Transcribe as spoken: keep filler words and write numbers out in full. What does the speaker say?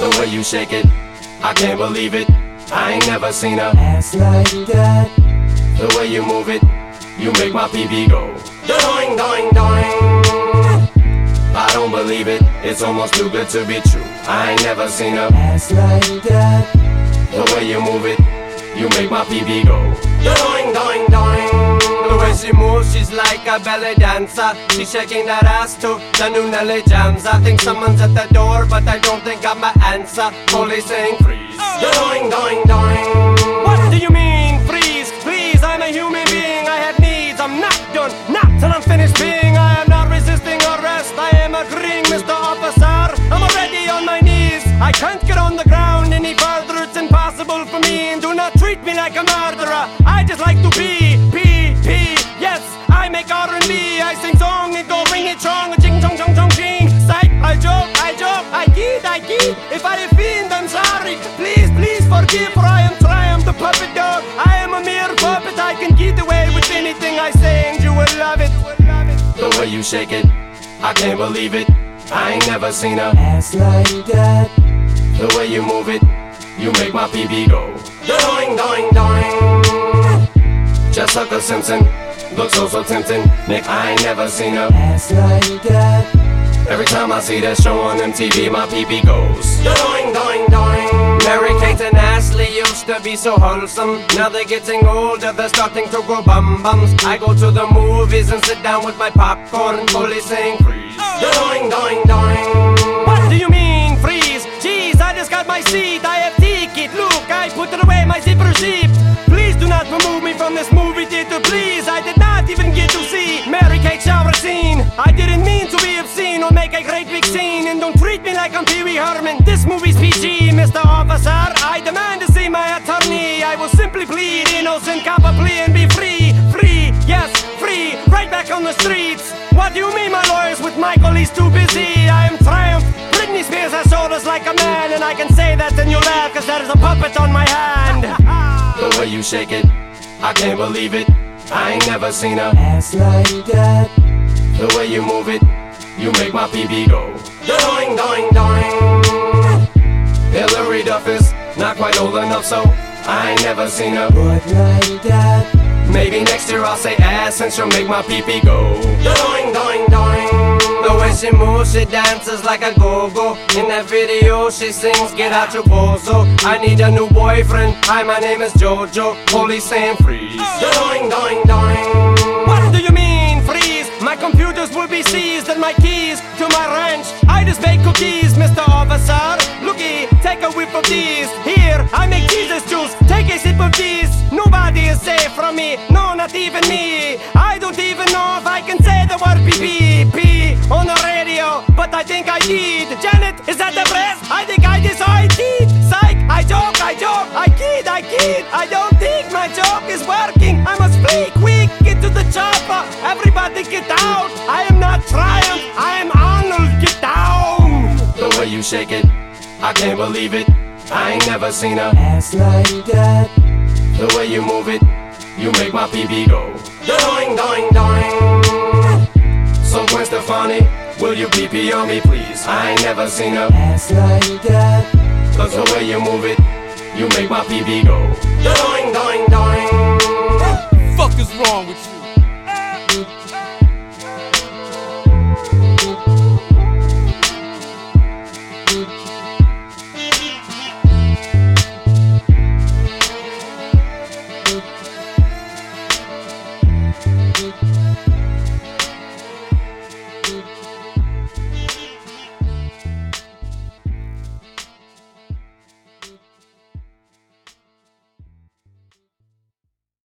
The way you shake it, I can't believe it. I ain't never seen a ass like that. The way you move it, you make my pee-pee go doing, doing, doing. I don't believe it, it's almost too good to be true. I ain't never seen a ass like that. The way you move it, you make my pee-pee go doing, doing, doing. The way she moves, she's like a belly dancer. She's shaking that ass to the new Nelly jams. I think someone's at the door, but I don't think I'm an answer. Police saying freeze, doing, doing, doing. What do you mean freeze? Please, I'm a human being, I have needs. I'm not done, not till I'm finished being. I am not resisting arrest, I am agreeing, Mister Officer. I'm already on my knees, I can't get on the ground any further. It's impossible for me, and do not treat me like a murderer. I just like to be, pee, pee. Yes, I make R and B, I sing song and go ring it strong. Ching chong chong chong ching. Psych, I joke, I joke, I kid, I kid. If I offend, I'm sorry. Please, please forgive, for I am Triumph, the puppet dog. I am a mere puppet, I can get away with anything I say, and you will love it. The way you shake it, I can't believe it. I ain't never seen a ass like that. The way you move it, you make my pee-pee go doing, doing, doing. Just like a Simpson, looks so, so tempting. Nick, I ain't never seen a ass like that. Every time I see that show on M T V, my pee-pee goes doing, doing, doing. Mary-Kate and Ashley used to be so wholesome. Now they're getting older, they're starting to grow bum-bums. I go to the movies and sit down with my popcorn. Police saying freeze, doing, doing, doing. What do you mean freeze? Jeez, I just got my seat, I have ticket. Look, I put away my zipper sheep. Please do not remove me from this movie theater, please. I did not even get to see Mary-Kate shower scene. I didn't mean to be obscene or make a great big scene. And don't treat me like I'm Pee Wee Herman. This movie's P G, Mister Officer. I demand to see my attorney. I will simply plead innocent, cop a plea and be free. Free, yes, free, right back on the streets. What do you mean my lawyer's with Michael? He's too busy. I am Triumph. Britney Spears has shoulders like a man, and I can say that and you laugh, cause that is a puppet on my hand. The way you shake it, I can't believe it. I ain't never seen a ass like that. The way you move it, you make my pee-pee go doing, doing, doing. Hillary Duff is not quite old enough, so I ain't never seen a butt like that. Maybe next year I'll say ass, and she'll make my pee-pee go doing, doing, doing. The way she moves, she dances like a go-go. In that video she sings, get out your bozo. I need a new boyfriend, hi my name is Jojo. Police saying freeze, doing, doing, doing. What do you mean freeze? My computers will be seized and my keys to my ranch. I just bake cookies, Mister Officer. Looky, take a whiff of these. Here, I make Jesus juice, take a sip of these. Nobody is safe from me, no, not even me. I don't even know if I can say the word pee pee on the radio, but I think I did. Janet, is that the press? I think I did, so I did. Psych, I joke, I joke, I kid, I kid. I don't think my joke is working. I must flee quick, get to the chopper. Everybody get out. I am not Triumph, I am Arnold, get down. The way you shake it, I can't believe it. I ain't never seen a ass like that. The way you move it, you make my pee-pee go doing, doing, doing. So Gwen Stefani, will you pee-pee on me please? I ain't never seen a ass like that. Cause the way you move it, you make my pee-pee go doing, doing, doing. Fuck is wrong with you?